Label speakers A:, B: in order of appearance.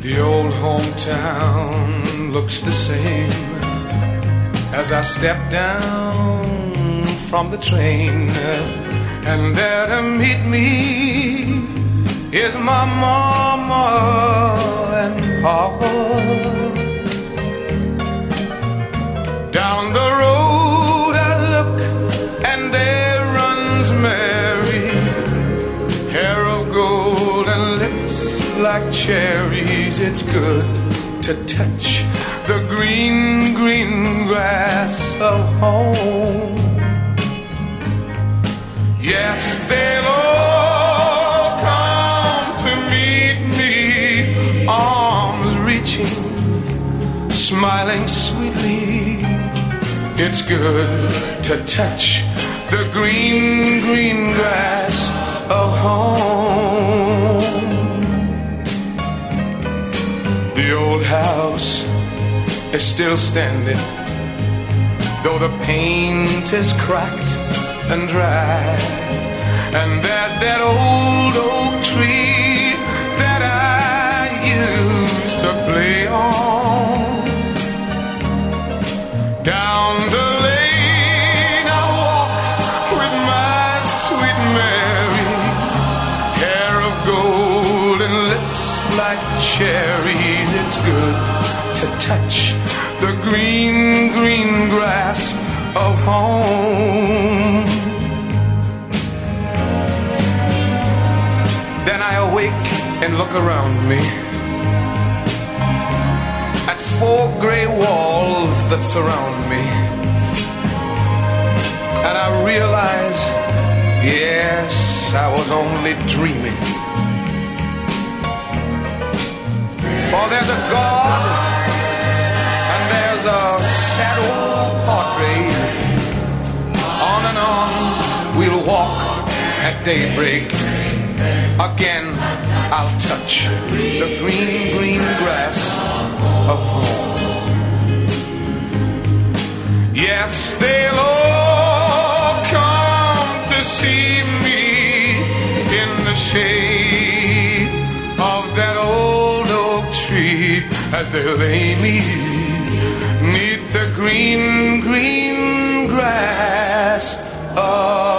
A: The old hometown looks the same as I step down from the train, and there to meet me is my mama and papa. Down the road I look, and there runs Mary, hair of gold and lips like cherries. It's good to touch the green, green grass of home. Yes, they'll all come to meet me, arms reaching, smiling sweetly. It's good to touch the green, green grass of home. The old house is still standing, though the paint is cracked and dry. And there's that old oak tree that I used to play on. Down the lane I walk with my sweet Mary, hair of gold and lips like cherries. It's good to touch the green, green grass of home. Then I awake and look around me at four gray walls that surround me, and I realize, yes, I was only dreaming. For there's a God and there's a sad old portrait. On and on we'll walk at daybreak. Again I'll touch the green, green grass of home. Yes, they'll all come to see me in the shade of that old oak tree, as they lay me neath the green, green grass of